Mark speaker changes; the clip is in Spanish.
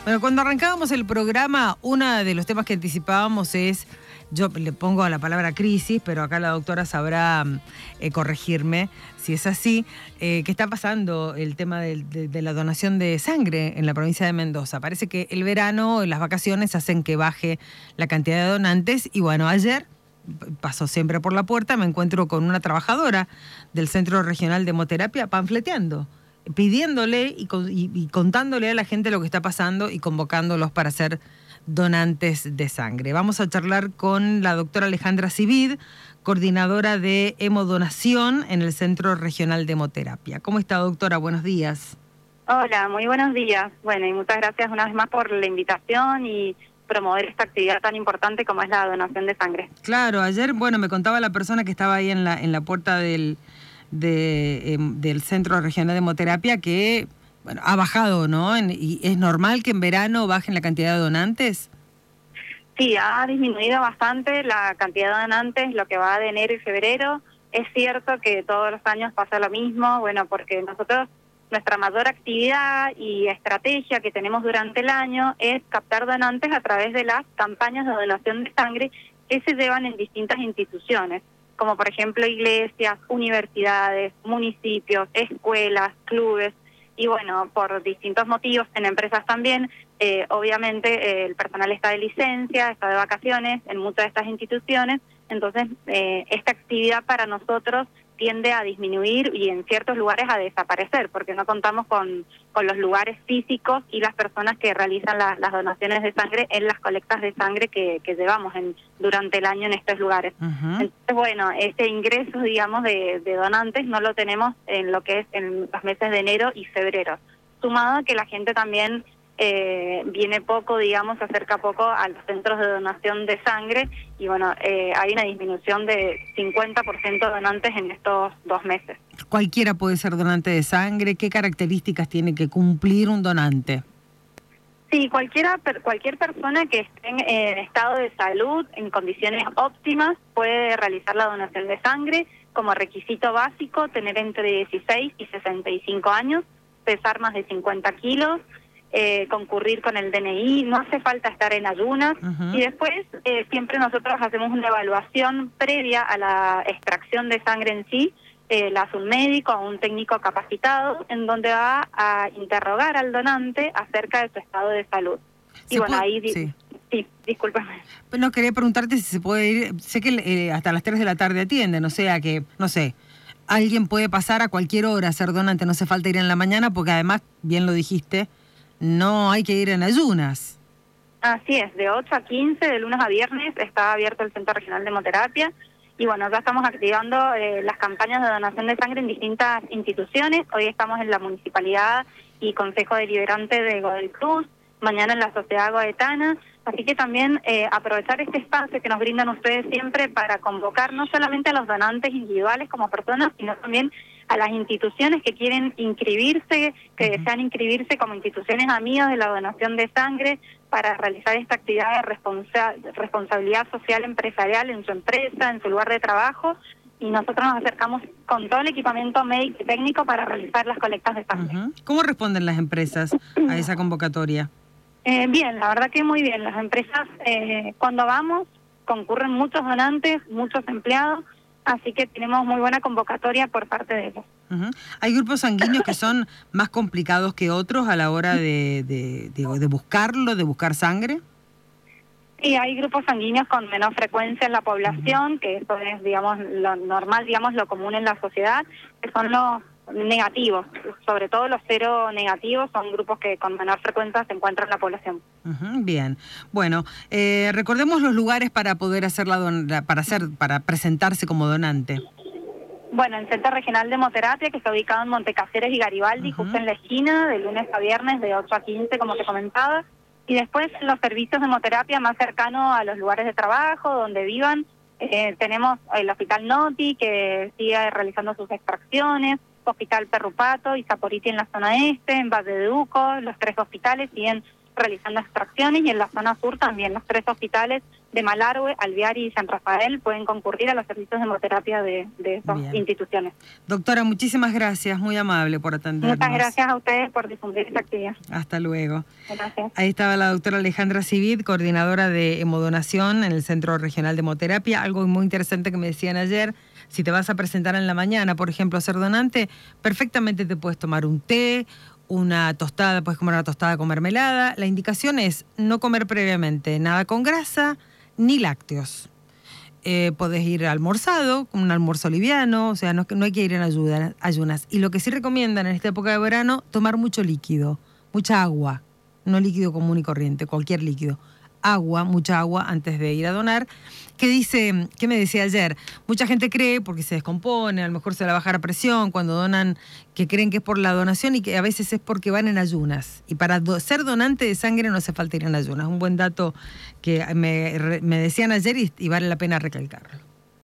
Speaker 1: Bueno, cuando arrancábamos el programa, uno de los temas que anticipábamos es, yo le pongo la palabra crisis, pero acá la doctora sabrá corregirme si es así, que está pasando el tema de la donación de sangre en la provincia de Mendoza. Parece que el verano, las vacaciones hacen que baje la cantidad de donantes y bueno, ayer paso siempre por la puerta, me encuentro con una trabajadora del Centro Regional de Hemoterapia panfleteando, pidiéndole y contándole a la gente lo que está pasando y convocándolos para ser donantes de sangre. Vamos a charlar con la doctora Alejandra Civid, coordinadora de hemodonación en el Centro Regional de Hemoterapia. ¿Cómo está, doctora? Buenos días.
Speaker 2: Hola, muy buenos días. Bueno, y muchas gracias una vez más por la invitación y promover esta actividad tan importante como es la donación de sangre.
Speaker 1: Claro, ayer, bueno, me contaba la persona que estaba ahí en la puerta del Centro Regional de Hemoterapia que bueno, ha bajado, ¿no? ¿Y es normal que en verano bajen la cantidad de donantes?
Speaker 2: Sí, ha disminuido bastante la cantidad de donantes, lo que va de enero y febrero. Es cierto que todos los años pasa lo mismo, bueno, porque nosotros, nuestra mayor actividad y estrategia que tenemos durante el año es captar donantes a través de las campañas de donación de sangre que se llevan en distintas instituciones, como por ejemplo iglesias, universidades, municipios, escuelas, clubes, y bueno, por distintos motivos, en empresas también, obviamente el personal está de licencia, está de vacaciones en muchas de estas instituciones, entonces esta actividad para nosotros tiende a disminuir y en ciertos lugares a desaparecer, porque no contamos con los lugares físicos y las personas que realizan las donaciones de sangre en las colectas de sangre que llevamos durante el año en estos lugares. Entonces, bueno, ese ingreso, digamos, de donantes no lo tenemos en lo que es en los meses de enero y febrero, sumado a que la gente también viene poco, digamos, se acerca poco a los centros de donación de sangre y bueno, hay una disminución de 50% de donantes en estos 2 meses.
Speaker 1: ¿Cualquiera puede ser donante de sangre? ¿Qué características tiene que cumplir un donante?
Speaker 2: Sí, cualquier persona que esté en estado de salud, en condiciones óptimas, puede realizar la donación de sangre. Como requisito básico, tener entre 16 y 65 años, pesar más de 50 kilos, concurrir con el DNI, no hace falta estar en ayunas, y después siempre nosotros hacemos una evaluación previa a la extracción de sangre en sí, la hace un médico o un técnico capacitado, en donde va a interrogar al donante acerca de su estado de salud. Y bueno, ahí... Sí, discúlpame.
Speaker 1: No, quería preguntarte si se puede ir, sé que hasta las 3 de la tarde atienden, o sea que, no sé, alguien puede pasar a cualquier hora a ser donante, no hace falta ir en la mañana, porque además, bien lo dijiste, no hay que ir en ayunas.
Speaker 2: Así es, de 8 a 15, de lunes a viernes, está abierto el Centro Regional de Hemoterapia. Y bueno, ya estamos activando las campañas de donación de sangre en distintas instituciones. Hoy estamos en la Municipalidad y Consejo Deliberante de Godoy Cruz, mañana en la Sociedad Goetana. Así que también aprovechar este espacio que nos brindan ustedes siempre para convocar no solamente a los donantes individuales como personas, sino también a las instituciones que quieren inscribirse, que desean inscribirse como instituciones amigas de la donación de sangre para realizar esta actividad de responsabilidad social empresarial en su empresa, en su lugar de trabajo, y nosotros nos acercamos con todo el equipamiento médico y técnico para realizar las colectas de sangre.
Speaker 1: ¿Cómo responden las empresas a esa convocatoria?
Speaker 2: Bien, la verdad que muy bien. Las empresas, cuando vamos, concurren muchos donantes, muchos empleados, así que tenemos muy buena convocatoria por parte de ellos.
Speaker 1: ¿Hay grupos sanguíneos que son más complicados que otros a la hora de buscarlo, de buscar sangre?
Speaker 2: Sí, hay grupos sanguíneos con menor frecuencia en la población, que eso es, digamos, lo normal, digamos, lo común en la sociedad, que son los negativos, sobre todo los cero negativos son grupos que con menor frecuencia se encuentran en la población.
Speaker 1: Bien, bueno, recordemos los lugares para poder hacer para presentarse como donante.
Speaker 2: Bueno, el Centro Regional de Hemoterapia, que está ubicado en Montecaseros y Garibaldi, justo en la esquina, de lunes a viernes, de 8 a 15, como te comentaba, y después los servicios de hemoterapia más cercanos a los lugares de trabajo, donde vivan. Tenemos el Hospital Noti, que sigue realizando sus extracciones, Hospital Perrupato y Saporiti en la zona este, en Valle de Uco, los 3 hospitales siguen realizando extracciones, y en la zona sur también los 3 hospitales de Malargüe, Alvear y San Rafael pueden concurrir a los servicios de hemoterapia de esas instituciones.
Speaker 1: Doctora, muchísimas gracias, muy amable por atendernos.
Speaker 2: Muchas gracias a ustedes por difundir esta actividad.
Speaker 1: Hasta luego.
Speaker 2: Gracias.
Speaker 1: Ahí estaba la doctora Alejandra Civit, coordinadora de hemodonación en el Centro Regional de Hemoterapia. Algo muy interesante que me decían ayer, si te vas a presentar en la mañana, por ejemplo, a ser donante, perfectamente te puedes tomar un té, una tostada, puedes comer una tostada con mermelada. La indicación es no comer previamente nada con grasa ni lácteos. Podés ir almorzado, con un almuerzo liviano, o sea, no hay que ir en ayunas. Y lo que sí recomiendan en esta época de verano, tomar mucho líquido, mucha agua, no líquido común y corriente, cualquier líquido. Agua, mucha agua antes de ir a donar. ¿Qué me decía ayer? Mucha gente cree, porque se descompone, a lo mejor se le va a bajar la presión cuando donan, que creen que es por la donación y que a veces es porque van en ayunas. Y para ser donante de sangre no hace falta ir en ayunas. Un buen dato que me decían ayer y vale la pena recalcarlo.